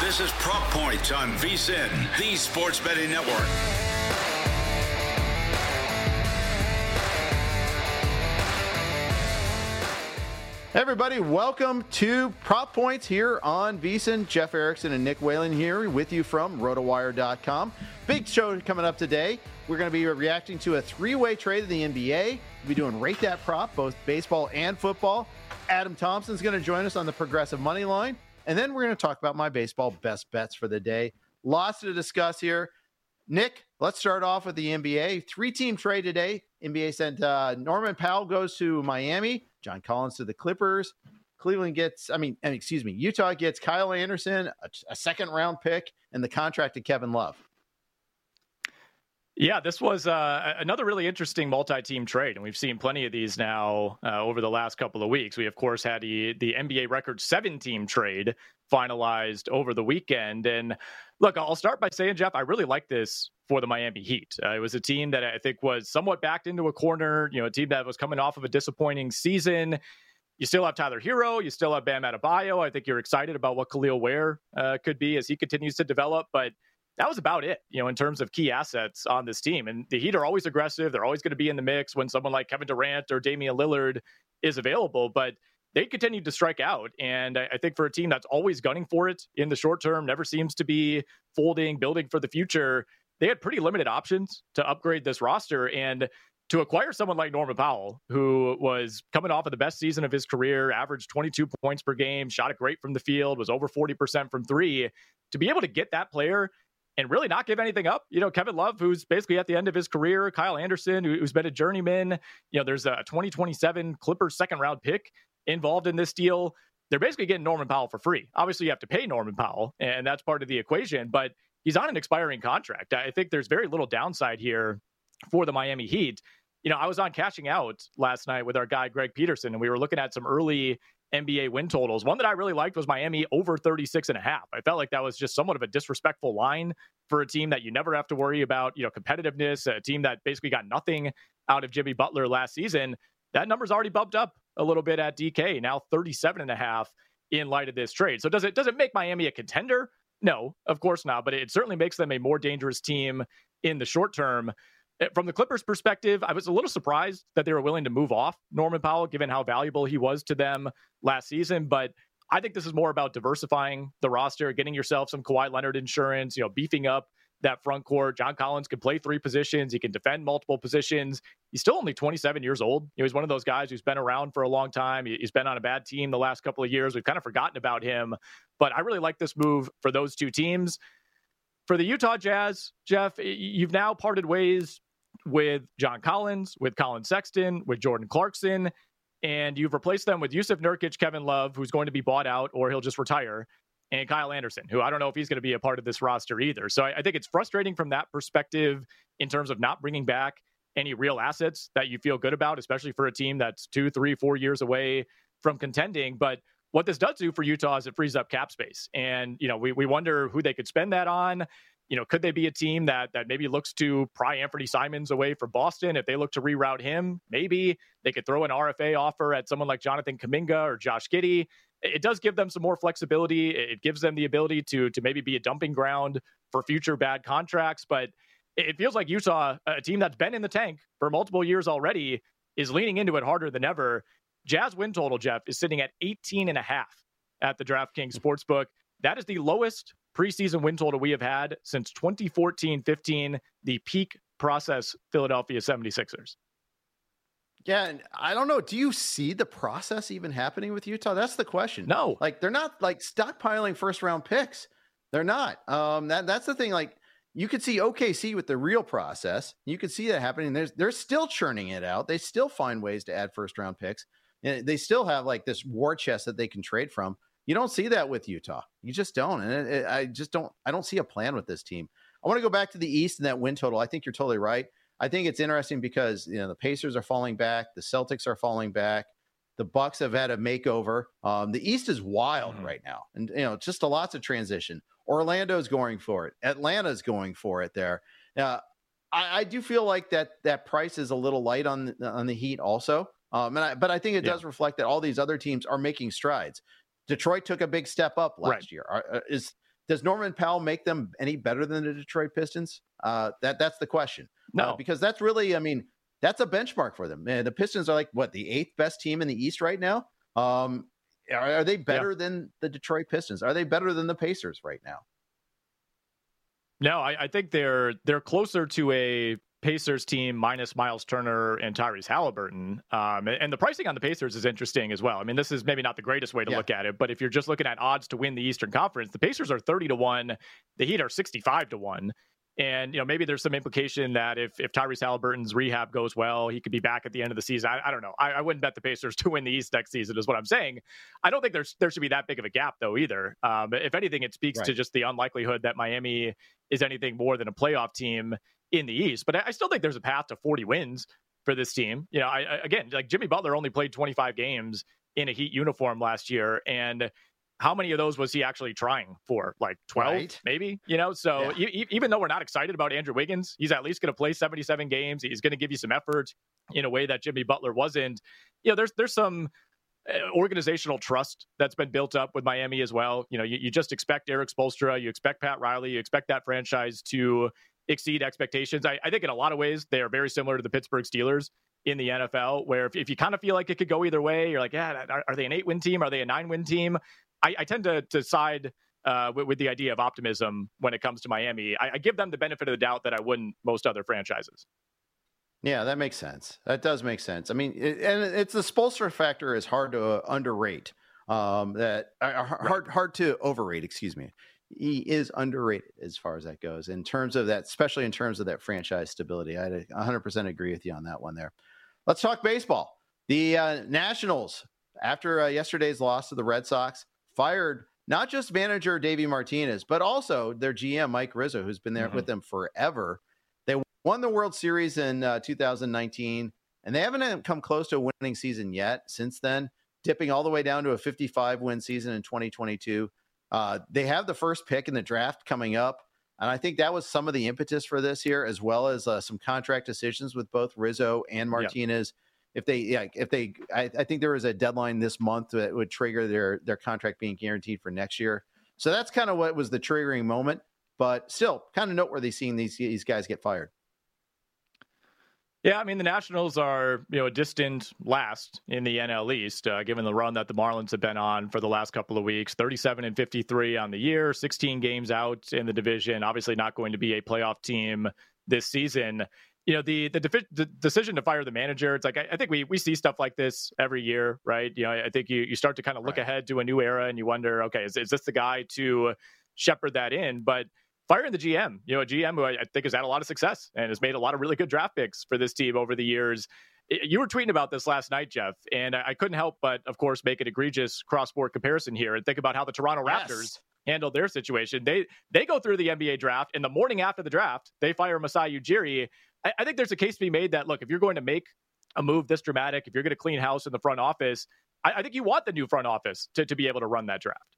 This is Prop Points on VSiN, the sports betting network. Hey everybody, welcome to Prop Points here on VSiN. Jeff Erickson and Nick Whalen here with you from rotowire.com. Big show coming up today. We're going to be reacting to a three-way trade in the NBA. We'll be doing Rate That Prop, both baseball and football. Adam Thompson's going to join us on the Progressive Money Line. And then we're going to talk about my baseball best bets for the day. Lots to discuss here. Nick, let's start off with the NBA. Three-team trade today. NBA sent Norman Powell goes to Miami. John Collins to the Clippers. Utah gets Kyle Anderson, a second-round pick, and the contract to Kevin Love. Yeah, this was another really interesting multi-team trade, and we've seen plenty of these now over the last couple of weeks. We, of course, had the NBA record 7-team trade finalized over the weekend. And look, I'll start by saying, Jeff, I really like this for the Miami Heat. It was a team that I think was somewhat backed into a corner, a team that was coming off of a disappointing season. You still have Tyler Hero. You still have Bam Adebayo. I think you're excited about what Khalil Ware could be as he continues to develop. But that was about it, in terms of key assets on this team. And the Heat are always aggressive. They're always going to be in the mix when someone like Kevin Durant or Damian Lillard is available. But they continued to strike out. And I think for a team that's always gunning for it in the short term, never seems to be folding, building for the future, they had pretty limited options to upgrade this roster. And to acquire someone like Norman Powell, who was coming off of the best season of his career, averaged 22 points per game, shot it great from the field, was over 40% from three, to be able to get that player and really not give anything up. Kevin Love, who's basically at the end of his career, Kyle Anderson, who's been a journeyman. There's a 2027 Clippers second-round pick involved in this deal. They're basically getting Norman Powell for free. Obviously, you have to pay Norman Powell, and that's part of the equation, but he's on an expiring contract. I think there's very little downside here for the Miami Heat. I was on Cashing Out last night with our guy, Greg Peterson, and we were looking at some early NBA win totals. One that I really liked was Miami over 36.5. I felt like that was just somewhat of a disrespectful line for a team that you never have to worry about, competitiveness, a team that basically got nothing out of Jimmy Butler last season. That number's already bumped up a little bit at DK, now 37.5 in light of this trade. So does it make Miami a contender? No, of course not, but it certainly makes them a more dangerous team in the short term. From the Clippers' perspective, I was a little surprised that they were willing to move off Norman Powell, given how valuable he was to them last season. But I think this is more about diversifying the roster, getting yourself some Kawhi Leonard insurance, beefing up that front court. John Collins can play three positions. He can defend multiple positions. He's still only 27 years old. He's one of those guys who's been around for a long time. He's been on a bad team the last couple of years. We've kind of forgotten about him. But I really like this move for those two teams. For the Utah Jazz, Jeff, you've now parted ways with John Collins, with Colin Sexton, with Jordan Clarkson, and you've replaced them with Yusuf Nurkic, Kevin Love, who's going to be bought out or he'll just retire, and Kyle Anderson, who I don't know if he's going to be a part of this roster either. So I think it's frustrating from that perspective in terms of not bringing back any real assets that you feel good about, especially for a team that's 2, 3, 4 years away from contending. But what this does do for Utah is it frees up cap space. And, we wonder who they could spend that on. Could they be a team that maybe looks to pry Anthony Simons away from Boston? If they look to reroute him, maybe they could throw an RFA offer at someone like Jonathan Kuminga or Josh Giddey. It does give them some more flexibility. It gives them the ability to maybe be a dumping ground for future bad contracts. But it feels like Utah, a team that's been in the tank for multiple years already, is leaning into it harder than ever. Jazz win total, Jeff, is sitting at 18.5 at the DraftKings Sportsbook. That is the lowest preseason win total we have had since 2014-15, the peak process Philadelphia 76ers. Yeah, and I don't know. Do you see the process even happening with Utah? That's the question. No. They're not stockpiling first-round picks. They're not. That's the thing. You could see OKC with the real process. You could see that happening. They're still churning it out. They still find ways to add first-round picks. And they still have this war chest that they can trade from. You don't see that with Utah. You just don't. And I don't see a plan with this team. I want to go back to the East and that win total. I think you're totally right. I think it's interesting because, the Pacers are falling back. The Celtics are falling back. The Bucks have had a makeover. The East is wild right now. And, just lots of transition. Orlando's going for it. Atlanta's going for it there. I do feel like that price is a little light on the Heat also. But I think it does reflect that all these other teams are making strides. Detroit took a big step up last year. does Norman Powell make them any better than the Detroit Pistons? That's the question. No, because that's really, I mean, that's a benchmark for them. The Pistons are like, what, the 8th best team in the East right now? Are they better than the Detroit Pistons? Are they better than the Pacers right now? No, I think they're closer to a Pacers team minus Miles Turner and Tyrese Halliburton. And the pricing on the Pacers is interesting as well. I mean, this is maybe not the greatest way to look at it, but if you're just looking at odds to win the Eastern Conference, the Pacers are 30-1, the Heat are 65-1. And, maybe there's some implication that if Tyrese Halliburton's rehab goes well, he could be back at the end of the season. I don't know. I wouldn't bet the Pacers to win the East next season is what I'm saying. I don't think there should be that big of a gap, though, either. If anything, it speaks to just the unlikelihood that Miami is anything more than a playoff team in the East. But I still think there's a path to 40 wins for this team. Again, like Jimmy Butler only played 25 games in a Heat uniform last year. And how many of those was he actually trying for? Like 12, maybe, So even though we're not excited about Andrew Wiggins, he's at least going to play 77 games. He's going to give you some effort in a way that Jimmy Butler wasn't. There's some organizational trust that's been built up with Miami as well. You just expect Eric Spoelstra, you expect Pat Riley, you expect that franchise to exceed expectations. I think in a lot of ways, they are very similar to the Pittsburgh Steelers in the NFL, where if you kind of feel like it could go either way, you're like, are they an 8-win team? Are they a 9-win team? I tend to side with the idea of optimism when it comes to Miami. I give them the benefit of the doubt that I wouldn't most other franchises. Yeah, that makes sense. That does make sense. I mean, it's the Spoelstra factor is hard to underrate. Hard to overrate. Excuse me. He is underrated as far as that goes in terms of that, especially in terms of that franchise stability. I 100% agree with you on that one there. Let's talk baseball. The Nationals, after yesterday's loss to the Red Sox, fired not just manager Davey Martinez, but also their GM, Mike Rizzo, who's been there with them forever. They won the World Series in 2019, and they haven't come close to a winning season yet since then, dipping all the way down to a 55-win season in 2022. They have the first pick in the draft coming up, and I think that was some of the impetus for this year, as well as some contract decisions with both Rizzo and Martinez. I think there was a deadline this month that would trigger their contract being guaranteed for next year. So that's kind of what was the triggering moment, but still kind of noteworthy seeing these guys get fired. Yeah, I mean, the Nationals are, a distant last in the NL East, given the run that the Marlins have been on for the last couple of weeks. 37-53 on the year, 16 games out in the division. Obviously not going to be a playoff team this season. The decision to fire the manager, it's like, I think we see stuff like this every year, right? I think you start to kind of look ahead to a new era and you wonder, okay, is this the guy to shepherd that in? But firing the GM, a GM who I think has had a lot of success and has made a lot of really good draft picks for this team over the years. You were tweeting about this last night, Jeff, and I couldn't help but, of course, make an egregious cross-sport comparison here and think about how the Toronto Raptors handled their situation. They go through the NBA draft, and the morning after the draft, they fire Masai Ujiri. I think there's a case to be made that, look, if you're going to make a move this dramatic, if you're going to clean house in the front office, I think you want the new front office to be able to run that draft.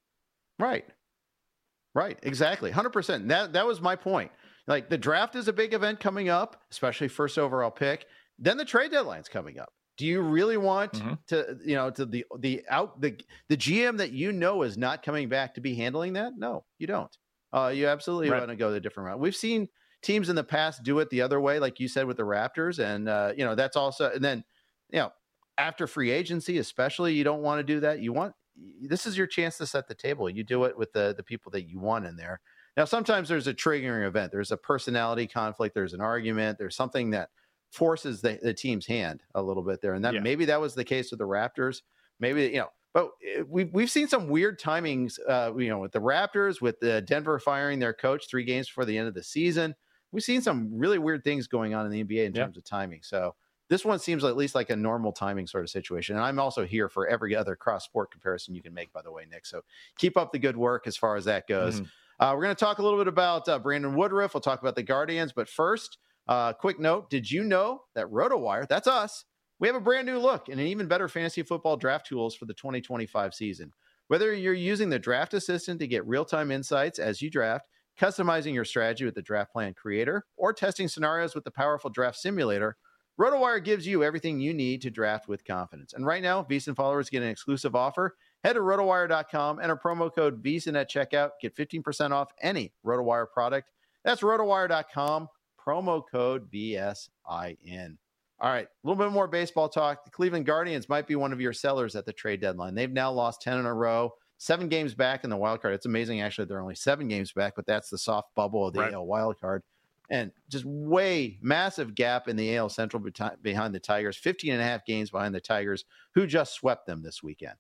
Right. Exactly. 100%. That was my point. Like, the draft is a big event coming up, especially first overall pick. Then the trade deadline's coming up. Do you really want to the GM that is not coming back to be handling that? No, you don't. You absolutely want to go the different route. We've seen teams in the past do it the other way, like you said with the Raptors, and that's also. And then after free agency, especially, you don't want to do that. This is your chance to set the table. You do it with the people that you want in there. Now, sometimes there's a triggering event. There's a personality conflict. There's an argument. There's something that forces the team's hand a little bit there. And maybe that was the case with the Raptors. Maybe, but we've seen some weird timings, with the Raptors, with the Denver firing their coach 3 games before the end of the season. We've seen some really weird things going on in the NBA in terms of timing. So this one seems at least like a normal timing sort of situation. And I'm also here for every other cross-sport comparison you can make, by the way, Nick. So keep up the good work as far as that goes. We're going to talk a little bit about Brandon Woodruff. We'll talk about the Guardians. But first, quick note, did you know that RotoWire, that's us, we have a brand new look and an even better fantasy football draft tools for the 2025 season. Whether you're using the Draft Assistant to get real-time insights as you draft, customizing your strategy with the Draft Plan Creator, or testing scenarios with the powerful Draft Simulator, RotoWire gives you everything you need to draft with confidence. And right now, VSiN followers get an exclusive offer. Head to rotowire.com, enter promo code VSIN at checkout, get 15% off any RotoWire product. That's rotowire.com, promo code VSIN. All right, a little bit more baseball talk. The Cleveland Guardians might be one of your sellers at the trade deadline. They've now lost 10 in a row, 7 games back in the wild card. It's amazing, actually, they're only 7 games back, but that's the soft bubble of the AL wild card. And just massive gap in the AL Central behind the Tigers, 15 and a half games behind the Tigers, who just swept them this weekend.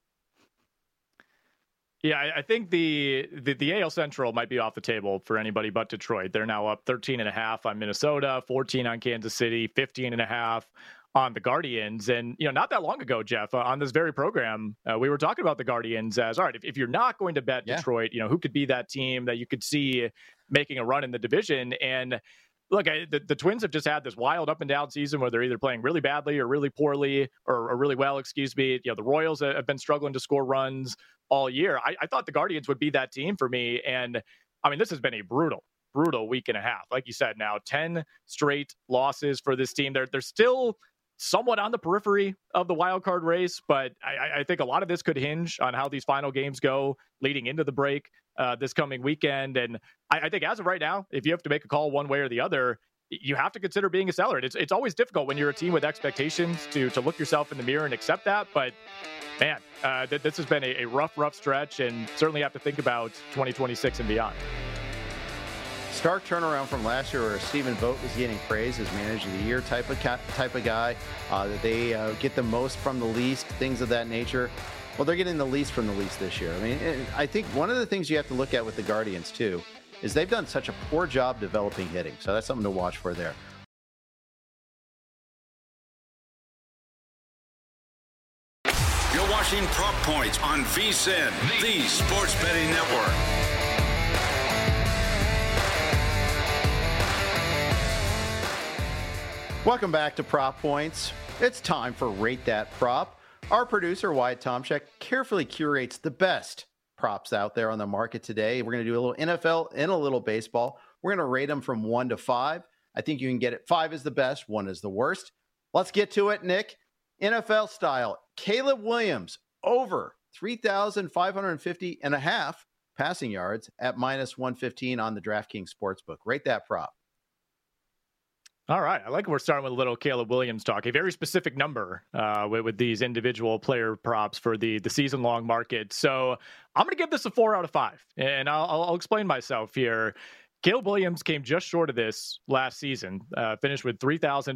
Yeah, I think the AL Central might be off the table for anybody but Detroit. They're now up 13.5 on Minnesota, 14 on Kansas City, 15.5 on the Guardians. And, not that long ago, Jeff, on this very program, we were talking about the Guardians as, all right, if you're not going to bet Detroit, who could be that team that you could see making a run in the division? And look, the Twins have just had this wild up and down season where they're either playing really badly or really poorly or really well, excuse me. The Royals have been struggling to score runs all year. I thought the Guardians would be that team for me. And I mean, this has been a brutal week and a half. Like you said, now 10 straight losses for this team. They're still somewhat on the periphery of the wild card race, but I think a lot of this could hinge on how these final games go leading into the break this coming weekend. And I think as of right now, if you have to make a call one way or the other, you have to consider being a seller. It's always difficult when you're a team with expectations to look yourself in the mirror and accept that. But man, this has been a rough stretch, and certainly have to think about 2026 and beyond. Stark turnaround from last year where Stephen Vogt was getting praise as manager of the year type of guy, that they get the most from the least, things of that nature. Well, they're getting the least from the least this year. I mean, I think one of the things you have to look at with the Guardians too is they've done such a poor job developing hitting. So that's something to watch for there. You're watching Prop Points on VSIN, the Sports Betting Network. Welcome back to Prop Points. It's time for Rate That Prop. Our producer, Wyatt Tomchek, carefully curates the best props out there on the market today. We're going to do a little NFL and a little baseball. We're going to rate them from 1 to 5. I think you can get it. 5 is the best, 1 is the worst. Let's get to it, Nick. NFL style, Caleb Williams over 3,550 and a half passing yards at minus 115 on the DraftKings Sportsbook. Rate that prop. All right. I like we're starting with a little Caleb Williams talk, a very specific number with these individual player props for the season-long market. So I'm going to give this a 4 out of 5, and I'll explain myself here. Caleb Williams came just short of this last season, finished with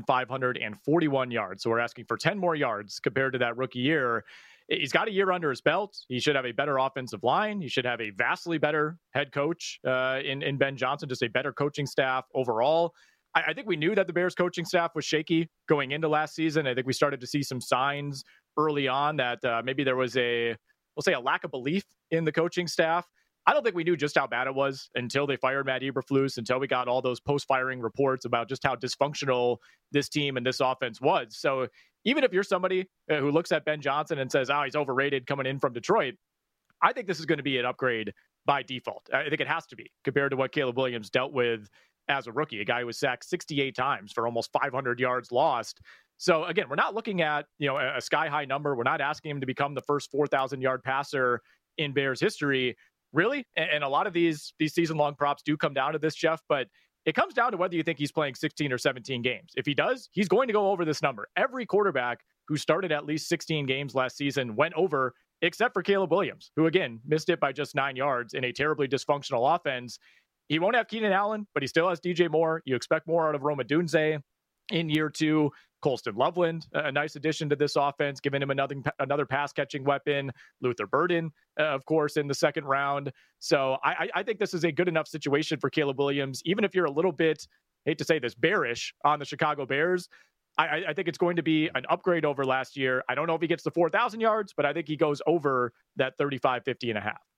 3,541 yards. So we're asking for 10 more yards compared to that rookie year. He's got a year under his belt. He should have a better offensive line. He should have a vastly better head coach in Ben Johnson, just a better coaching staff overall. I think we knew that the Bears coaching staff was shaky going into last season. I think we started to see some signs early on that maybe there was a lack of belief in the coaching staff. I don't think we knew just how bad it was until they fired Matt Eberflus, until we got all those post-firing reports about just how dysfunctional this team and this offense was. So even if you're somebody who looks at Ben Johnson and says, he's overrated coming in from Detroit, I think this is going to be an upgrade by default. I think it has to be compared to what Caleb Williams dealt with as a rookie, a guy who was sacked 68 times for almost 500 yards lost. So again, we're not looking at, a sky high number. We're not asking him to become the first 4,000 yard passer in Bears history. Really? And a lot of these season-long props do come down to this, Jeff, but it comes down to whether you think he's playing 16 or 17 games. If he does, he's going to go over this number. Every quarterback who started at least 16 games last season went over, except for Caleb Williams, who, again, missed it by just 9 yards in a terribly dysfunctional offense. He won't have Keenan Allen, but he still has DJ Moore. You expect more out of Rome Odunze in year 2. Colston Loveland, a nice addition to this offense, giving him another pass-catching weapon. Luther Burden, of course, in the second round. So I think this is a good enough situation for Caleb Williams, even if you're a little bit, hate to say this, bearish on the Chicago Bears. I think it's going to be an upgrade over last year. I don't know if he gets the 4,000 yards, but I think he goes over that 35, 50 and a half.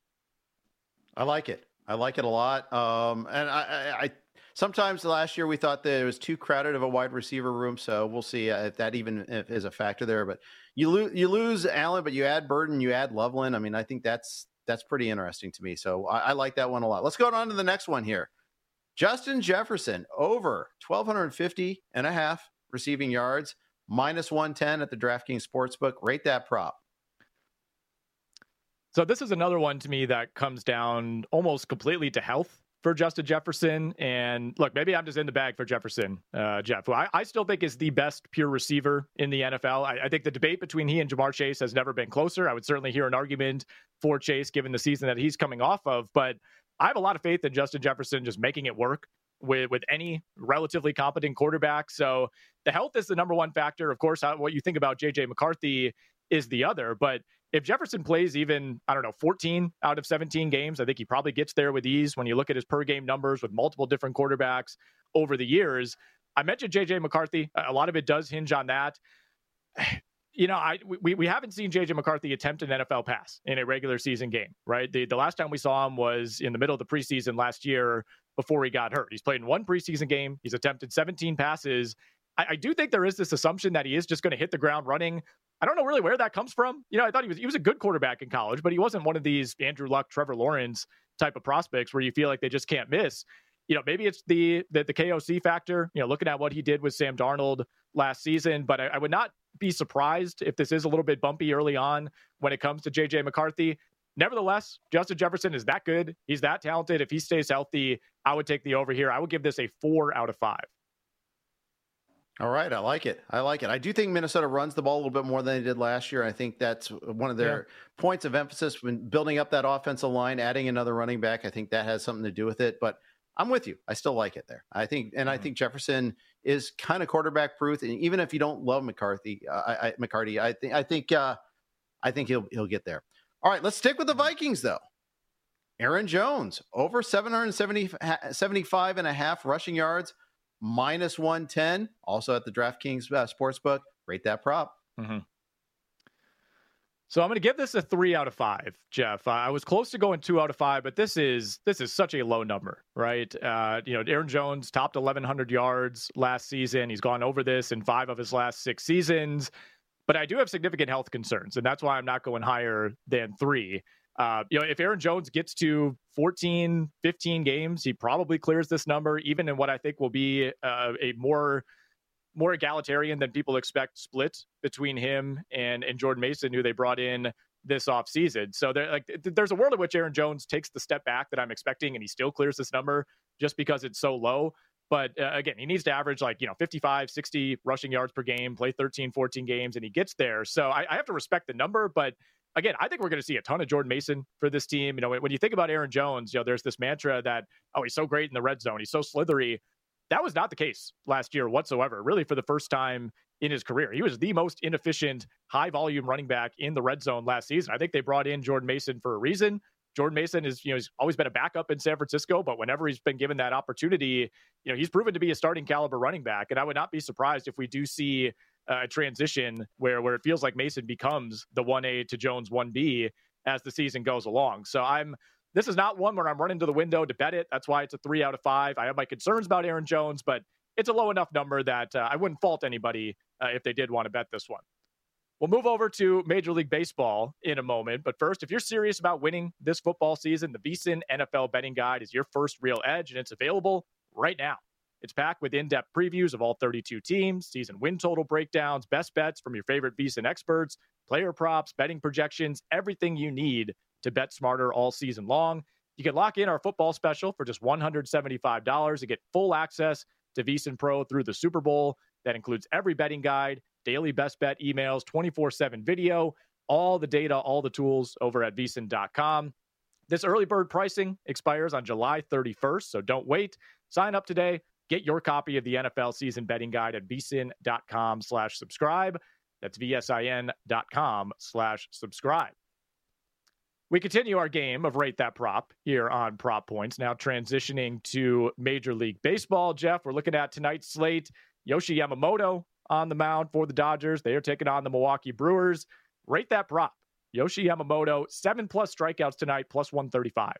I like it. I like it a lot. And I sometimes last year we thought that it was too crowded of a wide receiver room. So we'll see if that even is a factor there. But you lose Allen, but you add Burden, you add Loveland. I mean, I think that's pretty interesting to me. So I like that one a lot. Let's go on to the next one here. Justin Jefferson over 1,250 and a half receiving yards, minus 110 at the DraftKings Sportsbook. Rate that prop. So this is another one to me that comes down almost completely to health for Justin Jefferson. And look, maybe I'm just in the bag for Jefferson, Jeff, who I still think is the best pure receiver in the NFL. I think the debate between he and Jamar Chase has never been closer. I would certainly hear an argument for Chase given the season that he's coming off of, but I have a lot of faith in Justin Jefferson just making it work with any relatively competent quarterback. So the health is the number one factor. Of course, what you think about JJ McCarthy is the other, but if Jefferson plays even, 14 out of 17 games, I think he probably gets there with ease when you look at his per game numbers with multiple different quarterbacks over the years. I mentioned JJ McCarthy. A lot of it does hinge on that. We haven't seen JJ McCarthy attempt an NFL pass in a regular season game, right? The last time we saw him was in the middle of the preseason last year before he got hurt. He's played in one preseason game. He's attempted 17 passes. I do think there is this assumption that he is just going to hit the ground running. I don't know really where that comes from. I thought he was a good quarterback in college, but he wasn't one of these Andrew Luck, Trevor Lawrence type of prospects where you feel like they just can't miss. Maybe it's the KOC factor, looking at what he did with Sam Darnold last season, but I would not be surprised if this is a little bit bumpy early on when it comes to JJ McCarthy. Nevertheless, Justin Jefferson is that good. He's that talented. If he stays healthy, I would take the over here. I would give this a 4 out of 5. All right. I like it. I do think Minnesota runs the ball a little bit more than they did last year. I think that's one of their points of emphasis when building up that offensive line, adding another running back. I think that has something to do with it, but I'm with you. I still like it there. I think Jefferson is kind of quarterback proof. And even if you don't love McCarthy, I think he'll get there. All right. Let's stick with the Vikings though. Aaron Jones over 775 and a half rushing yards. Minus 110, also at the DraftKings Sportsbook. Rate that prop. Mm-hmm. So I'm going to give this a 3 out of 5, Jeff. I was close to going 2 out of 5, but this is such a low number, right? Aaron Jones topped 1,100 yards last season. He's gone over this in 5 of his last 6 seasons. But I do have significant health concerns, and that's why I'm not going higher than 3. If Aaron Jones gets to 14, 15 games, he probably clears this number, even in what I think will be a more egalitarian than people expect split between him and Jordan Mason, who they brought in this offseason. So there's a world in which Aaron Jones takes the step back that I'm expecting, and he still clears this number just because it's so low. But again, he needs to average 55, 60 rushing yards per game, play 13, 14 games, and he gets there. So I have to respect the number, but again, I think we're going to see a ton of Jordan Mason for this team. When you think about Aaron Jones, there's this mantra that, he's so great in the red zone. He's so slithery. That was not the case last year whatsoever, really for the first time in his career. He was the most inefficient, high-volume running back in the red zone last season. I think they brought in Jordan Mason for a reason. Jordan Mason is, he's always been a backup in San Francisco, but whenever he's been given that opportunity, he's proven to be a starting caliber running back. And I would not be surprised if we do see a transition where it feels like Mason becomes the 1A to Jones 1B as the season goes along. So this is not one where I'm running to the window to bet it. That's why it's a 3 out of 5. I have my concerns about Aaron Jones, but it's a low enough number that I wouldn't fault anybody if they did want to bet this one. We'll move over to Major League Baseball in a moment. But first, if you're serious about winning this football season, the VSiN NFL Betting Guide is your first real edge, and it's available right now. It's packed with in-depth previews of all 32 teams, season win total breakdowns, best bets from your favorite VSiN experts, player props, betting projections, everything you need to bet smarter all season long. You can lock in our football special for just $175 to get full access to VSiN Pro through the Super Bowl. That includes every betting guide, daily best bet emails, 24/7 video, all the data, all the tools over at VSiN.com. This early bird pricing expires on July 31st, so don't wait. Sign up today. Get your copy of the NFL season betting guide at vsin.com/subscribe. That's vsin.com/subscribe. We continue our game of Rate That Prop here on Prop Points, now transitioning to Major League Baseball. Jeff, we're looking at tonight's slate. Yoshi Yamamoto on the mound for the Dodgers. They are taking on the Milwaukee Brewers. Rate that prop. Yoshi Yamamoto, 7+ strikeouts tonight, plus 135.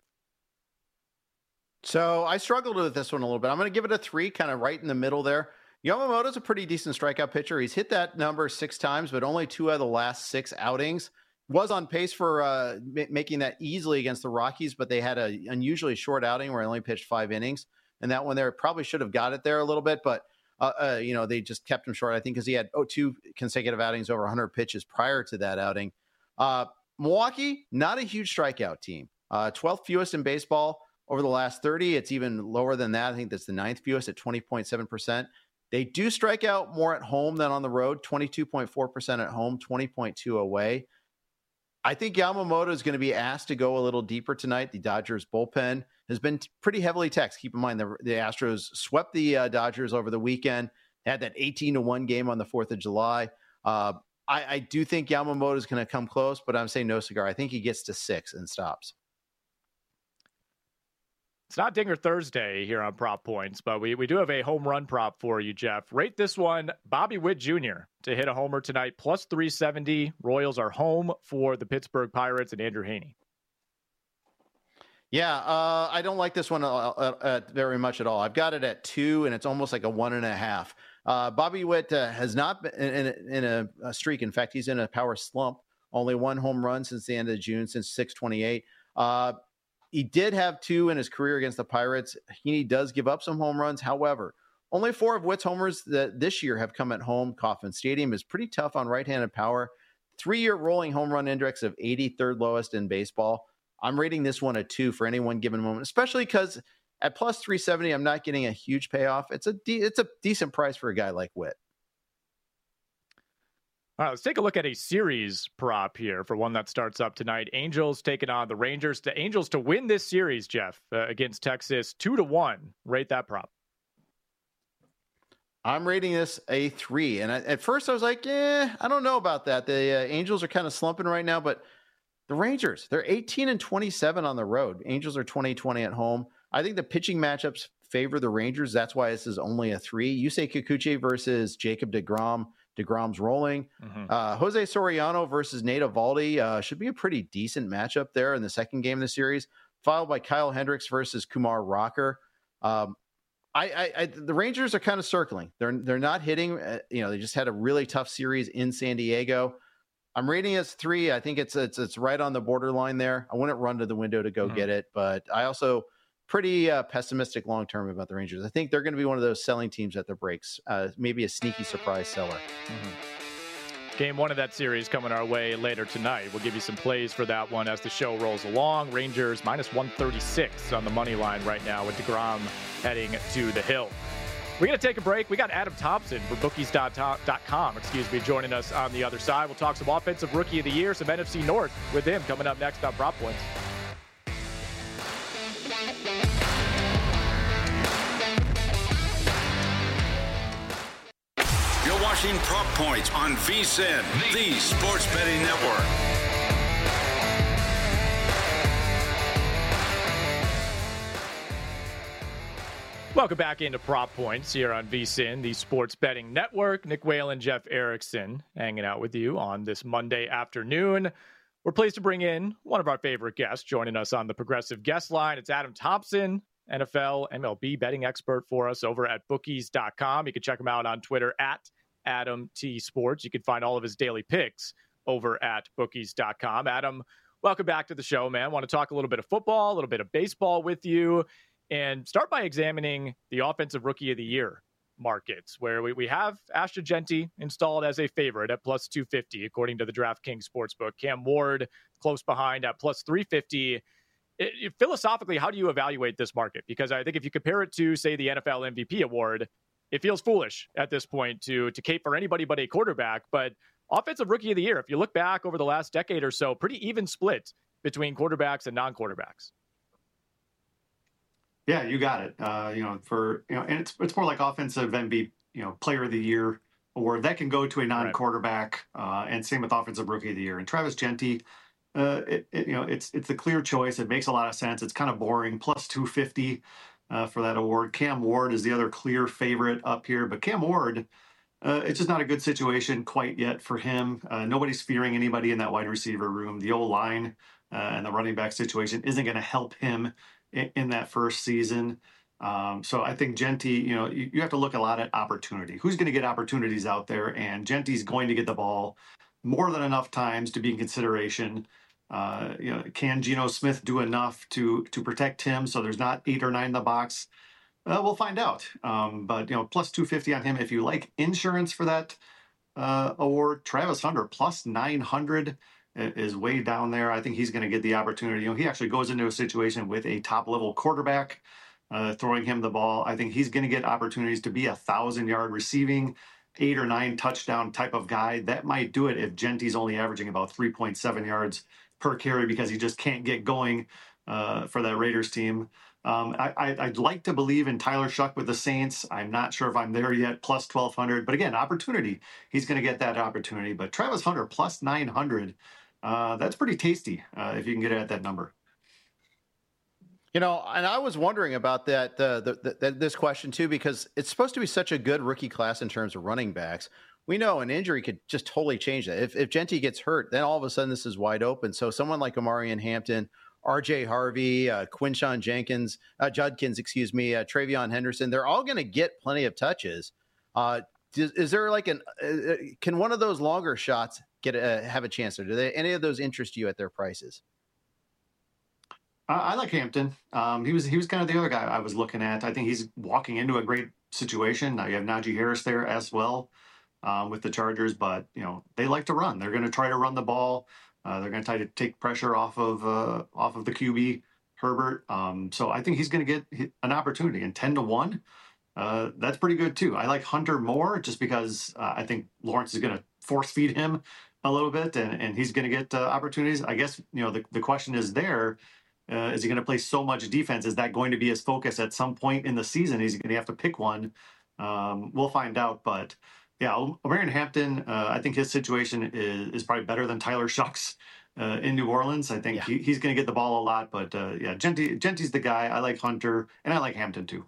So I struggled with this one a little bit. I'm going to give it a 3, kind of right in the middle there. Yamamoto's a pretty decent strikeout pitcher. He's hit that number 6 times, but only 2 out of the last 6 outings. Was on pace for making that easily against the Rockies, but they had an unusually short outing where he only pitched 5 innings. And that one there probably should have got it there a little bit, but they just kept him short, I think, because he had 2 consecutive outings over 100 pitches prior to that outing. Milwaukee, not a huge strikeout team. 12th fewest in baseball over the last 30. It's even lower than that. I think that's the 9th fewest at 20.7%. They do strike out more at home than on the road, 22.4% at home, 20.2 away. I think Yamamoto is going to be asked to go a little deeper tonight. The Dodgers bullpen has been pretty heavily taxed. Keep in mind, the Astros swept the Dodgers over the weekend, had that 18-1 game on the 4th of July. I do think Yamamoto is going to come close, but I'm saying no cigar. I think he gets to 6 and stops. It's not Dinger Thursday here on Prop Points, but we do have a home run prop for you, Jeff. Rate this one, Bobby Witt Jr. to hit a homer tonight, plus 370. Royals are home for the Pittsburgh Pirates and Andrew Heaney. Yeah, I don't like this one very much at all. I've got it at 2, and it's almost like a 1.5. Bobby Witt has not been in a streak. In fact, he's in a power slump. Only 1 home run since the end of June, since 628. He did have 2 in his career against the Pirates. He does give up some home runs. However, only 4 of Witt's homers that this year have come at home. Kauffman Stadium is pretty tough on right-handed power. 3-year rolling home run index of 80, third lowest in baseball. I'm rating this one a 2 for any one given moment, especially because at plus 370, I'm not getting a huge payoff. It's a decent price for a guy like Witt. All right, let's take a look at a series prop here for one that starts up tonight. Angels taking on the Rangers. The Angels to win this series, Jeff, against Texas, 2-1. Rate that prop. I'm rating this a 3. And at first I was like, I don't know about that. The Angels are kind of slumping right now, but the Rangers, they're 18-27 on the road. Angels are 20-20 at home. I think the pitching matchups favor the Rangers. That's why this is only a 3. You say Kikuchi versus Jacob deGrom. DeGrom's rolling. Jose Soriano versus Nate Eovaldi should be a pretty decent matchup there in the second game of the series, followed by Kyle Hendricks versus Kumar Rocker. The Rangers are kind of circling. They're not hitting. They just had a really tough series in San Diego. I'm rating it as 3. I think it's right on the borderline there. I wouldn't run to the window to go get it, but I also pretty pessimistic long-term about the Rangers. I think they're going to be one of those selling teams at the breaks, maybe a sneaky surprise seller. Game 1 of that series coming our way later tonight. We'll give you some plays for that one as the show rolls along. Rangers minus 136 on the money line right now with DeGrom heading to the hill. We're going to take a break. We got Adam Thompson for bookies.com, joining us on the other side. We'll talk some offensive rookie of the year, some NFC North with him coming up next on Prop Points. You're watching Prop Points on VSiN, the Sports Betting Network. Welcome back into Prop Points here on VSiN, the Sports Betting Network. Nick Whalen, Jeff Erickson hanging out with you on this Monday afternoon. We're pleased to bring in one of our favorite guests joining us on the Progressive Guest Line. It's Adam Thompson, NFL, MLB betting expert for us over at bookies.com. You can check him out on Twitter at Adam T Sports. You can find all of his daily picks over at bookies.com. Adam, welcome back to the show, man. I want to talk a little bit of football, a little bit of baseball with you, and start by examining the offensive rookie of the year markets, where we have Ashton Jeanty installed as a favorite at plus 250, according to the DraftKings Sportsbook. Cam Ward close behind at plus 350. Philosophically, how do you evaluate this market? Because I think if you compare it to, say, the NFL MVP award, it feels foolish at this point to cape for anybody but a quarterback. But offensive rookie of the year, if you look back over the last decade or so, pretty even split between quarterbacks and non-quarterbacks. Yeah, you got it. And it's more like offensive MVP, player of the year award that can go to a non-quarterback, and same with offensive rookie of the year. And Travis Jeanty, it's the clear choice. It makes a lot of sense. It's kind of boring. Plus 250 for that award. Cam Ward is the other clear favorite up here, but Cam Ward, it's just not a good situation quite yet for him. Nobody's fearing anybody in that wide receiver room. The O-line and the running back situation isn't going to help him in that first season. So I think Jeanty, you have to look a lot at opportunity. Who's going to get opportunities out there? And Genty's going to get the ball more than enough times to be in consideration. Can Geno Smith do enough to protect him so there's not 8 or 9 in the box? We'll find out. But plus 250 on him. If you like insurance for that award, Travis Hunter plus 900. is way down there. I think he's going to get the opportunity. He actually goes into a situation with a top level quarterback throwing him the ball. I think he's going to get opportunities to be 1,000-yard receiving, 8 or 9 touchdown type of guy. That might do it if Genty's only averaging about 3.7 yards per carry because he just can't get going for that Raiders team. I'd like to believe in Tyler Shuck with the Saints. I'm not sure if I'm there yet, plus 1,200. But again, opportunity. He's going to get that opportunity. But Travis Hunter, plus 900. That's pretty tasty if you can get it at that number. And I was wondering about that this question too, because it's supposed to be such a good rookie class in terms of running backs. We know an injury could just totally change that. If Genty gets hurt, then all of a sudden this is wide open. So someone like Omarion Hampton, RJ Harvey, Quinshawn Judkins, Travion Henderson, they're all going to get plenty of touches. Is there like can one of those longer shots have a chance, or do any of those interest you at their prices? I like Hampton. He was kind of the other guy I was looking at. I think he's walking into a great situation. Now you have Najee Harris there as well with the Chargers, but they like to run. They're going to try to run the ball. They're going to try to take pressure off of the QB Herbert. So I think he's going to get an opportunity. And 10-1, that's pretty good too. I like Hunter more just because I think Lawrence is going to force feed him a little bit, and he's going to get opportunities. I guess the question is there. Is he going to play so much defense? Is that going to be his focus at some point in the season? He's going to have to pick one. We'll find out. But yeah, Omarion Hampton, I think his situation is probably better than Tyler Shuck's in New Orleans. I think he's going to get the ball a lot. But Genty's the guy. I like Hunter, and I like Hampton too.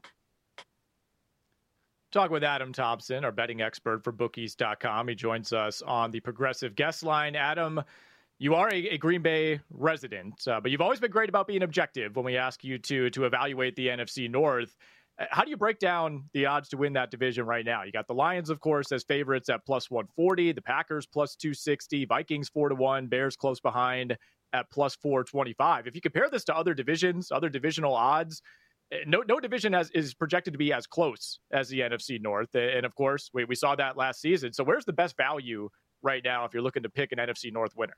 Talk with Adam Thompson, our betting expert for bookies.com. He joins us on the Progressive guest line. Adam, you are a Green Bay resident, but you've always been great about being objective when we ask you to evaluate the NFC North. How do you break down the odds to win that division right now? You got the Lions, of course, as favorites at plus 140, the Packers plus 260, Vikings 4-1, Bears close behind at plus 425. If you compare this to other divisions, other divisional odds, no division is projected to be as close as the NFC North. And of course, we saw that last season. So where's the best value right now if you're looking to pick an NFC North winner?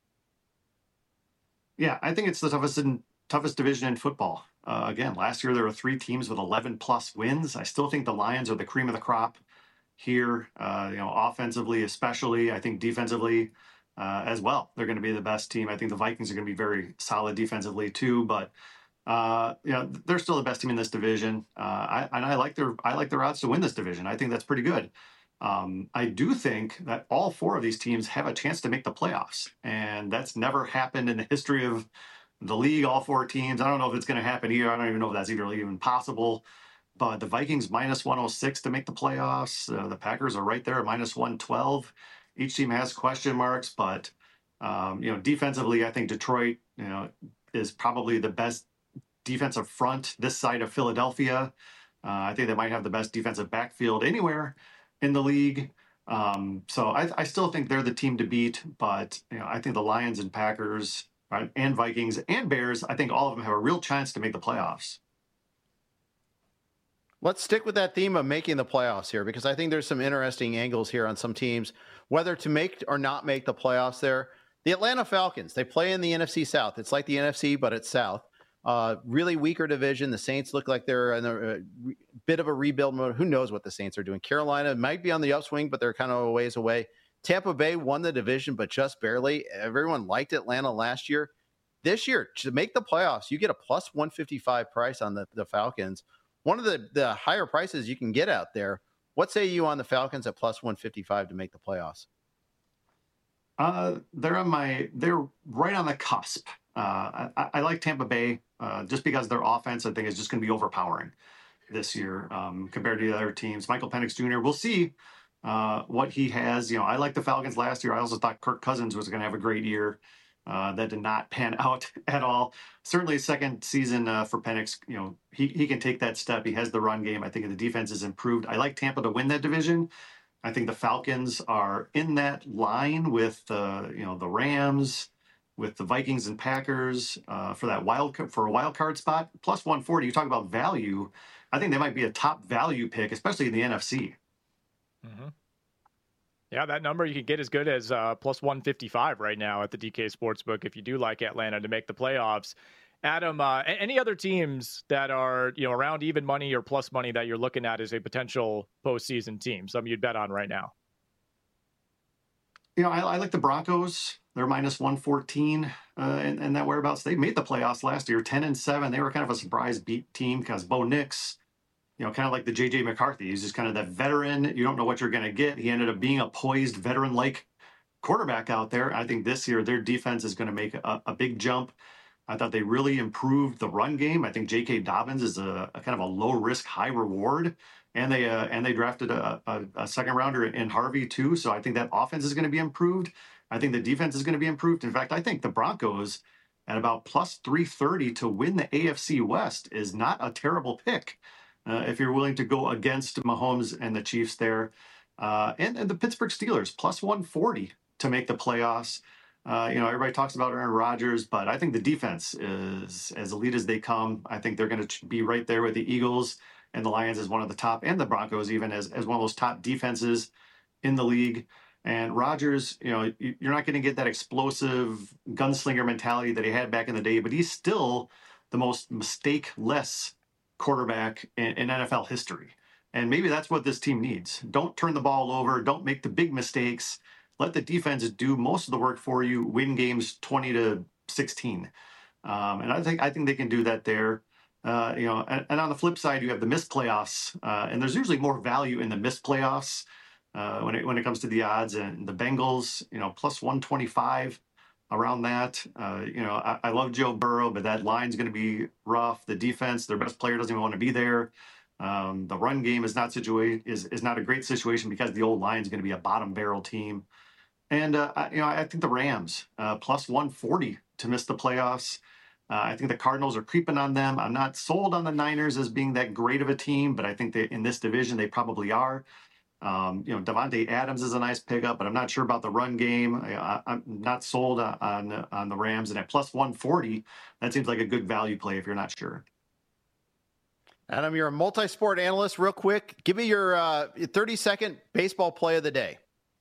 Yeah, I think it's the toughest division in football. Again, last year there were 3 teams with 11+ wins. I still think the Lions are the cream of the crop here. Offensively, especially. I think defensively as well, they're going to be the best team. I think the Vikings are going to be very solid defensively too. But they're still the best team in this division. I like their odds to win this division. I think that's pretty good. I do think that all 4 of these teams have a chance to make the playoffs, and that's never happened in the history of the league. All 4 teams. I don't know if it's going to happen here. I don't even know if that's even possible. But the Vikings minus 106 to make the playoffs. The Packers are right there at minus 112. Each team has question marks, but defensively, I think Detroit, is probably the best defensive front this side of Philadelphia. I think they might have the best defensive backfield anywhere in the league. So I still think they're the team to beat, but I think the Lions and Packers and Vikings and Bears, I think all of them have a real chance to make the playoffs. Let's stick with that theme of making the playoffs here, because I think there's some interesting angles here on some teams, whether to make or not make the playoffs there. The Atlanta Falcons, they play in the NFC South. It's like the NFC, but it's South. Really weaker division. The Saints look like they're in a bit of a rebuild mode. Who knows what the Saints are doing? Carolina might be on the upswing, but they're kind of a ways away. Tampa Bay won the division, but just barely. Everyone liked Atlanta last year. This year, to make the playoffs, you get a plus 155 price on the Falcons. One of the higher prices you can get out there. What say you on the Falcons at plus 155 to make the playoffs? They're right on the cusp. I like Tampa Bay just because their offense, I think, is just going to be overpowering this year compared to the other teams. Michael Penix Jr., we'll see what he has. I like the Falcons last year. I also thought Kirk Cousins was going to have a great year. That did not pan out at all. Certainly second season for Penix, he can take that step. He has the run game. I think the defense is improved. I like Tampa to win that division. I think the Falcons are in that line with the Rams, with the Vikings and Packers for a wild card spot. Plus 140. You talk about value. I think they might be a top value pick, especially in the NFC. Mm-hmm. Yeah, that number you can get as good as plus 155 right now at the DK Sportsbook if you do like Atlanta to make the playoffs. Adam, any other teams that are around even money or plus money that you're looking at as a potential postseason team? Some you'd bet on right now. I like the Broncos. They're minus 114 and that whereabouts. They made the playoffs last year, 10-7. They were kind of a surprise beat team because Bo Nix, kind of like the J.J. McCarthy. He's just kind of that veteran. You don't know what you're going to get. He ended up being a poised veteran-like quarterback out there. I think this year their defense is going to make a big jump. I thought they really improved the run game. I think J.K. Dobbins is a kind of a low-risk, high-reward. And they drafted a second rounder in Harvey too. So I think that offense is going to be improved. I think the defense is going to be improved. In fact, I think the Broncos at about plus 330 to win the AFC West is not a terrible pick if you're willing to go against Mahomes and the Chiefs there. And the Pittsburgh Steelers plus 140 to make the playoffs. Everybody talks about Aaron Rodgers, but I think the defense is as elite as they come. I think they're going to be right there with the Eagles and the Lions as one of the top, and the Broncos even as one of those top defenses in the league. And Rodgers, you're not going to get that explosive gunslinger mentality that he had back in the day, but he's still the most mistake-less quarterback in NFL history. And maybe that's what this team needs. Don't turn the ball over. Don't make the big mistakes. Let the defense do most of the work for you. Win games 20-16. And I think they can do that there. And on the flip side, you have the missed playoffs, and there's usually more value in the missed playoffs when it comes to the odds. And the Bengals, plus 125 around that. I love Joe Burrow, but that line's going to be rough. The defense, their best player doesn't even want to be there. The run game is not a great situation because the old line's going to be a bottom barrel team. And I think the Rams plus 140 to miss the playoffs. I think the Cardinals are creeping on them. I'm not sold on the Niners as being that great of a team, but I think that in this division they probably are. Devontae Adams is a nice pickup, but I'm not sure about the run game. I'm not sold on the Rams. And at plus 140, that seems like a good value play if you're not sure. Adam, you're a multi-sport analyst. Real quick, give me your 30-second baseball play of the day.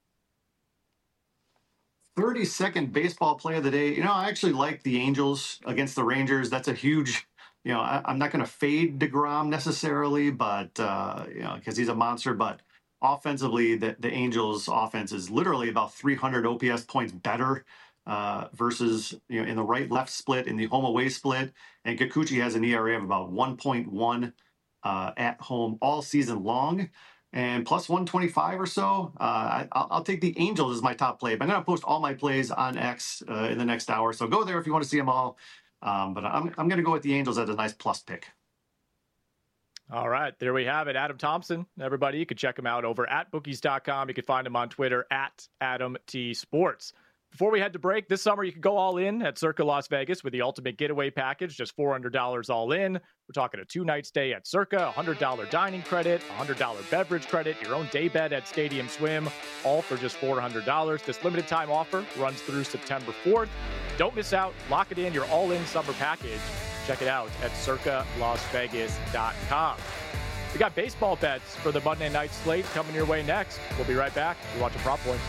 30-second baseball play of the day. I actually like the Angels against the Rangers. That's a huge, I'm not going to fade DeGrom necessarily, but, because he's a monster. But offensively, the Angels' offense is literally about 300 OPS points better versus, in the right-left split, in the home-away split. And Kikuchi has an ERA of about 1.1 at home all season long. And plus 125 or so, I'll take the Angels as my top play. But I'm going to post all my plays on X in the next hour. So go there if you want to see them all. But I'm going to go with the Angels as a nice plus pick. All right, there we have it. Adam Thompson, everybody. You can check him out over at bookies.com. You can find him on Twitter at Adam T Sports. Before we head to break, this summer you can go all in at Circa Las Vegas with the Ultimate Getaway Package, just $400 all in. We're talking a 2-night stay at Circa, $100 dining credit, $100 beverage credit, your own day bed at Stadium Swim, all for just $400. This limited time offer runs through September 4th. Don't miss out. Lock it in, your all-in summer package. Check it out at circalasvegas.com. We got baseball bets for the Monday night slate coming your way next. We'll be right back. You're watching Prop Points.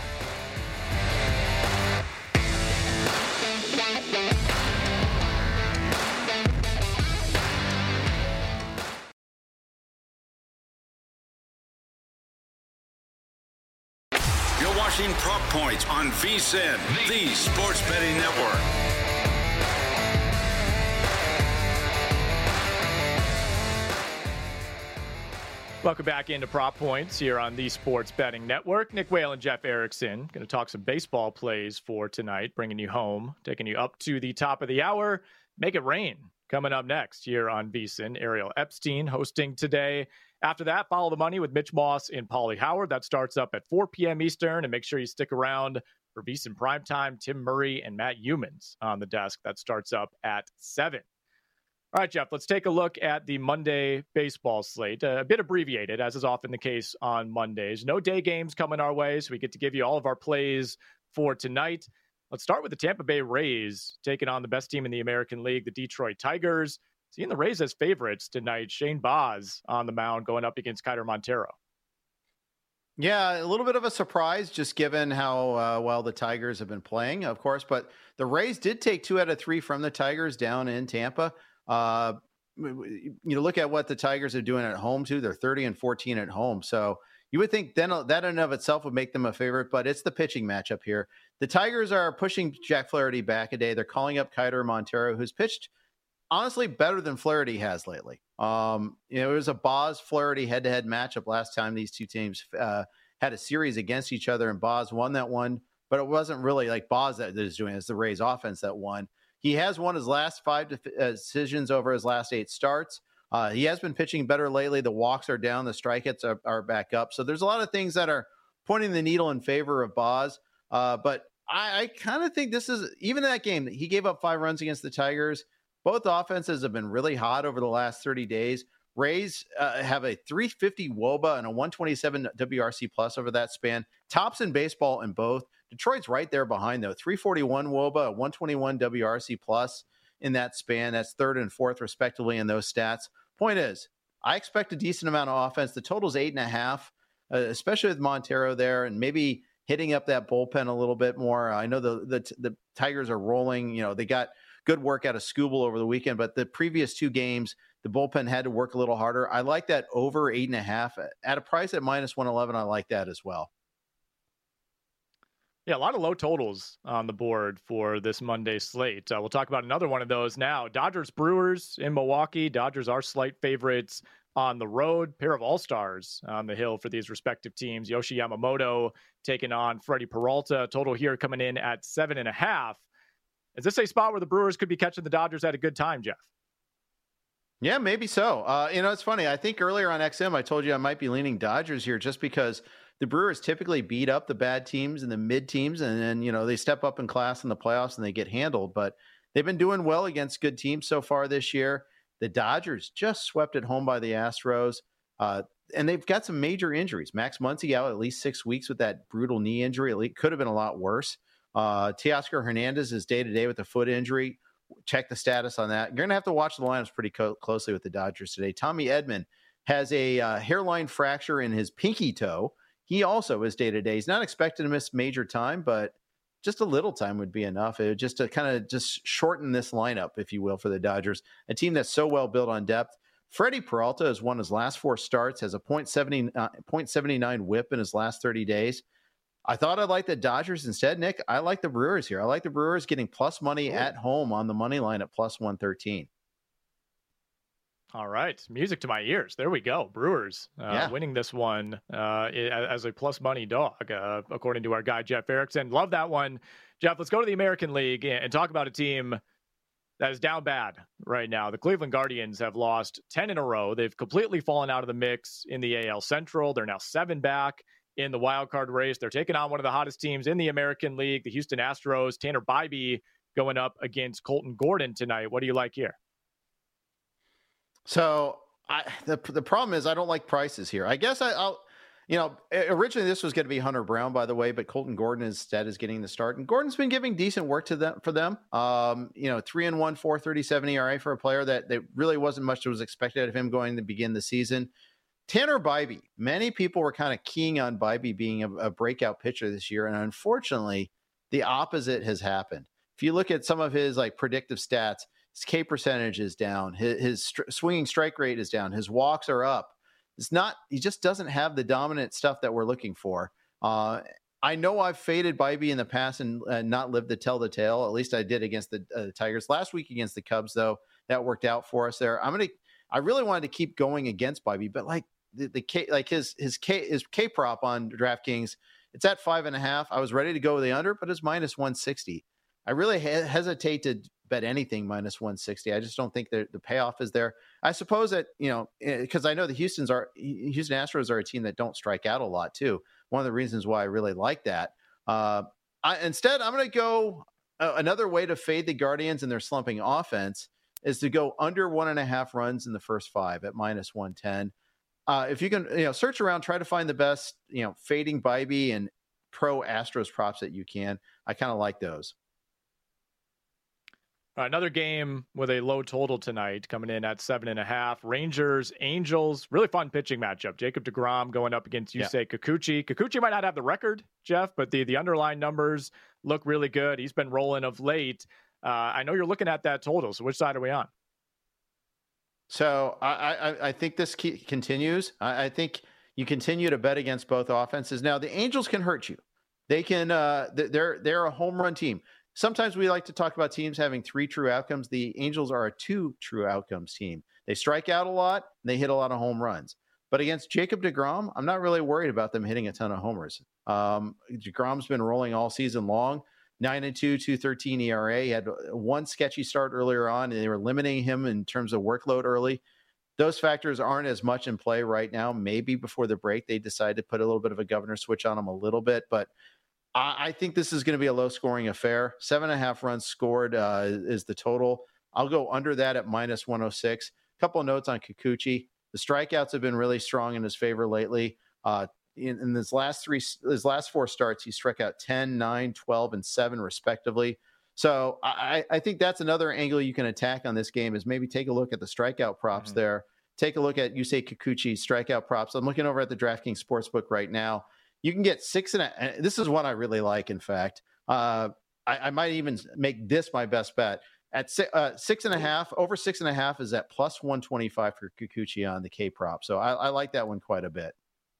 You're watching Prop Points on VSiN, the sports betting network. Welcome back into Prop Points here on the Sports Betting Network. Nick Whale and Jeff Erickson going to talk some baseball plays for tonight, bringing you home, taking you up to the top of the hour. Make it rain coming up next here on VSiN. Ariel Epstein hosting today. After that, Follow the Money with Mitch Moss and Paulie Howard. That starts up at 4 p.m. Eastern. And make sure you stick around for VSiN Primetime. Tim Murray and Matt Humans on the desk. That starts up at 7. All right, Jeff, let's take a look at the Monday baseball slate. A bit abbreviated, as is often the case on Mondays. No day games coming our way, so we get to give you all of our plays for tonight. Let's start with the Tampa Bay Rays taking on the best team in the American League, the Detroit Tigers. Seeing the Rays as favorites tonight. Shane Baz on the mound going up against Kiter Montero. Yeah, a little bit of a surprise, just given how well the Tigers have been playing, of course. But the Rays did take 2 out of 3 from the Tigers down in Tampa. Uh, look at what the Tigers are doing at home too. They're 30-14 at home, so you would think then that in and of itself would make them a favorite. But it's the pitching matchup here. The Tigers are pushing Jack Flaherty back a day. They're calling up Kiter Montero, who's pitched honestly better than Flaherty has lately. It was a Boz Flaherty head-to-head matchup last time these two teams had a series against each other, and Boz won that one, but it wasn't really like Boz that is doing it. It's the Rays offense that won. He has won his last 5 decisions over his last 8 starts. He has been pitching better lately. The walks are down. The strikeouts are back up. So there's a lot of things that are pointing the needle in favor of Boz. But I kind of think this is, even that game, he gave up 5 runs against the Tigers. Both offenses have been really hot over the last 30 days. Rays have a 350 WOBA and a 127 WRC plus over that span. Tops in baseball in both. Detroit's right there behind, though. 341 WOBA, a 121 WRC plus in that span. That's 3rd and 4th, respectively, in those stats. Point is, I expect a decent amount of offense. The total's 8.5, especially with Montero there, and maybe hitting up that bullpen a little bit more. I know the Tigers are rolling. They got good work out of Skubal over the weekend, but the previous 2 games, the bullpen had to work a little harder. I like that over 8.5 at a price at -111. I like that as well. Yeah, a lot of low totals on the board for this Monday slate. We'll talk about another one of those now. Dodgers Brewers in Milwaukee. Dodgers are slight favorites on the road. Pair of all-stars on the hill for these respective teams. Yoshi Yamamoto taking on Freddie Peralta. Total here coming in at 7.5. Is this a spot where the Brewers could be catching the Dodgers at a good time, Jeff? Yeah, maybe so. It's funny. I think earlier on XM, I told you I might be leaning Dodgers here just because the Brewers typically beat up the bad teams and the mid teams, and then, they step up in class in the playoffs and they get handled. But they've been doing well against good teams so far this year. The Dodgers just swept at home by the Astros, and they've got some major injuries. Max Muncy out at least 6 weeks with that brutal knee injury. It could have been a lot worse. Teoscar Hernandez is day-to-day with a foot injury. Check the status on that. You're going to have to watch the lineups pretty closely with the Dodgers today. Tommy Edman has a hairline fracture in his pinky toe. He also is day-to-day. He's not expected to miss major time, but just a little time would be enough. It would just to kind of just shorten this lineup, if you will, for the Dodgers, a team that's so well built on depth. Freddie Peralta has won his last 4 starts, has a .79 whip in his last 30 days. I thought I'd like the Dodgers instead, Nick. I like the Brewers here. I like the Brewers getting plus money at home on the money line at +113. All right. Music to my ears. There we go. Brewers winning this one as a plus money dog, according to our guy, Jeff Erickson. Love that one. Jeff, let's go to the American League and talk about a team that is down bad right now. The Cleveland Guardians have lost 10 in a row. They've completely fallen out of the mix in the AL Central. They're now 7 back in the wild card race. They're taking on one of the hottest teams in the American League, the Houston Astros. Tanner Bybee going up against Colton Gordon tonight. What do you like here? So the problem is I don't like prices here. I guess I'll originally this was going to be Hunter Brown, by the way, but Colton Gordon instead is getting the start, and Gordon's been giving decent work for them. 3-1, 4.37 ERA for a player that really wasn't much that was expected of him going to begin the season. Tanner Bybee, many people were kind of keying on Bybee being a breakout pitcher this year, and unfortunately, the opposite has happened. If you look at some of his predictive stats, his K percentage is down, his swinging strike rate is down, his walks are up. He just doesn't have the dominant stuff that we're looking for. I know I've faded Bybee in the past and not lived to tell the tale. At least I did against the Tigers last week against the Cubs, though that worked out for us there. I really wanted to keep going against Bybee, but his K prop on DraftKings, it's at 5.5. I was ready to go with the under, but it's -160. I really hesitate to bet anything -160. I just don't think the payoff is there. I suppose that, because I know the Houston Astros are a team that don't strike out a lot too. One of the reasons why I really like that. Instead, I'm going to go another way to fade the Guardians and their slumping offense is to go under 1.5 runs in the first 5 at -110. If you can, search around, try to find the best, fading Bybee and pro Astros props that you can. I kind of like those. Another game with a low total tonight, coming in at 7.5. Rangers, Angels, really fun pitching matchup. Jacob deGrom going up against Yusei Kikuchi. Kikuchi might not have the record, Jeff, but the underlying numbers look really good. He's been rolling of late. I know you're looking at that total, so which side are we on? So I think this continues. I think you continue to bet against both offenses. Now, the Angels can hurt you. They can. They're a home run team. Sometimes we like to talk about teams having 3 true outcomes. The Angels are a 2 true outcomes team. They strike out a lot, and they hit a lot of home runs. But against Jacob deGrom, I'm not really worried about them hitting a ton of homers. deGrom's been rolling all season long. 9-2, 2.13 ERA. He had one sketchy start earlier on, and they were limiting him in terms of workload early. Those factors aren't as much in play right now. Maybe before the break, they decide to put a little bit of a governor switch on him a little bit, but I think this is going to be a low-scoring affair. 7.5 runs scored is the total. I'll go under that at minus 106. A couple of notes on Kikuchi. The strikeouts have been really strong in his favor lately. In his last 4 starts, he struck out 10, 9, 12, and 7 respectively. So I think that's another angle you can attack on this game is maybe take a look at the strikeout props there. Take a look at Yusei Kikuchi's strikeout props. I'm looking over at the DraftKings Sportsbook right now. You can get 6.5. This is one I really like, in fact. I might even make this my best bet. At 6.5, over 6.5 is at plus 125 for Kikuchi on the K prop. So I like that one quite a bit.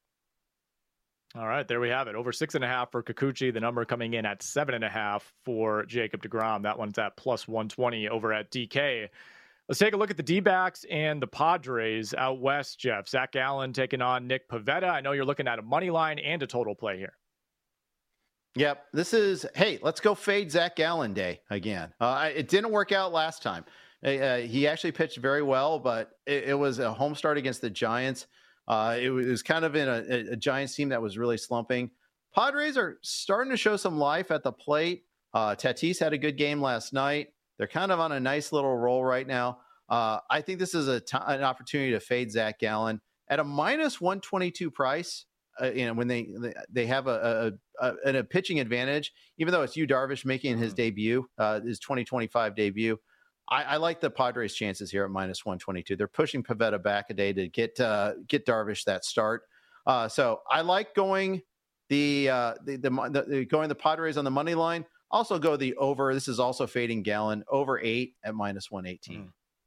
All right, there we have it. Over 6.5 for Kikuchi. The number coming in at 7.5 for Jacob deGrom. That one's at plus 120 over at DK. Let's take a look at the D-backs and the Padres out west, Jeff. Zach Gallen taking on Nick Pivetta. I know you're looking at a money line and a total play here. Yep. This is, hey, let's go fade Zach Gallen day again. It didn't work out last time. He actually pitched very well, but it was a home start against the Giants. It was kind of in a Giants team that was really slumping. Padres are starting to show some life at the plate. Tatis had a good game last night. They're kind of on a nice little roll right now. I think this is an opportunity to fade Zach Gallen at a minus 122 price. When they have a pitching advantage, even though it's Yu Darvish making his debut, his 2025 debut. I like the Padres' chances here at minus 122. They're pushing Pivetta back a day to get Darvish that start. So I like going going the Padres on the money line. Also go the over. This is also fading Gallen over 8 at minus 118.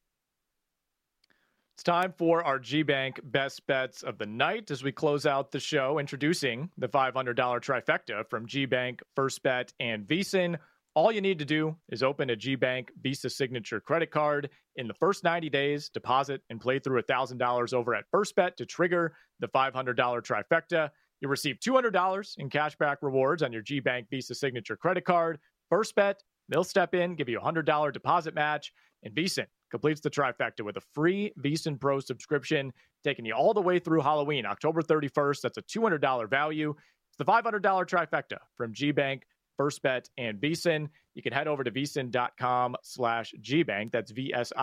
It's time for our G-Bank best bets of the night as we close out the show, introducing the $500 trifecta from G-Bank, First Bet, and VSiN. All you need to do is open a G-Bank Visa Signature credit card. In the first 90 days, deposit and play through $1,000 over at First Bet to trigger the $500 trifecta. You'll receive $200 in cashback rewards on your G-Bank Visa Signature credit card. First Bet, they'll step in, give you a $100 deposit match, and VSiN completes the trifecta with a free VSiN Pro subscription, taking you all the way through Halloween, October 31st. That's a $200 value. It's the $500 trifecta from G-Bank, First Bet, and VSiN. You can head over to vsin.com/GBank. That's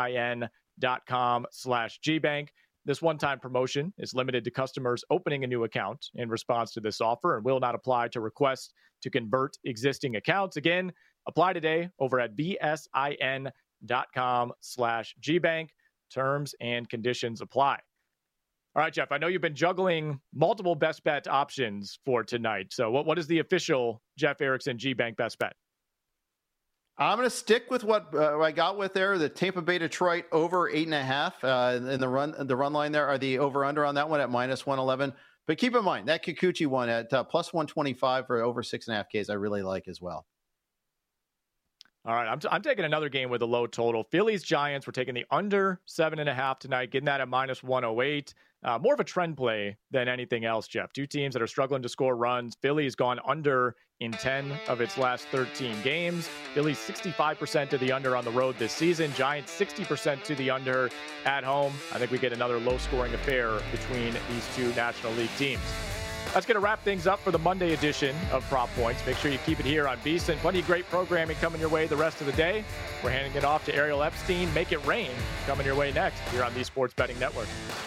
VSIN.com/GBank. This one-time promotion is limited to customers opening a new account in response to this offer and will not apply to requests to convert existing accounts. Again, apply today over at VSIN.com/GBank. Terms and conditions apply. All right, Jeff, I know you've been juggling multiple best bet options for tonight. So what is the official Jeff Erickson G-Bank best bet? I'm going to stick with what I got with there. The Tampa Bay Detroit over 8.5 and the run line there are the over under on that one at minus 111. But keep in mind that Kikuchi one at plus 125 for over 6.5 Ks. I really like as well. All right, I'm taking another game with a low total. Phillies Giants. We're taking the under 7.5 tonight, getting that at minus 108. More of a trend play than anything else, Jeff. Two teams that are struggling to score runs. Philly's gone under in 10 of its last 13 games. Philly's 65% to the under on the road this season. Giants 60% to the under at home. I think we get another low-scoring affair between these two National League teams. That's going to wrap things up for the Monday edition of Prop Points. Make sure you keep it here on VSiN. Plenty of great programming coming your way the rest of the day. We're handing it off to Ariel Epstein. Make it rain coming your way next here on the Sports Betting Network.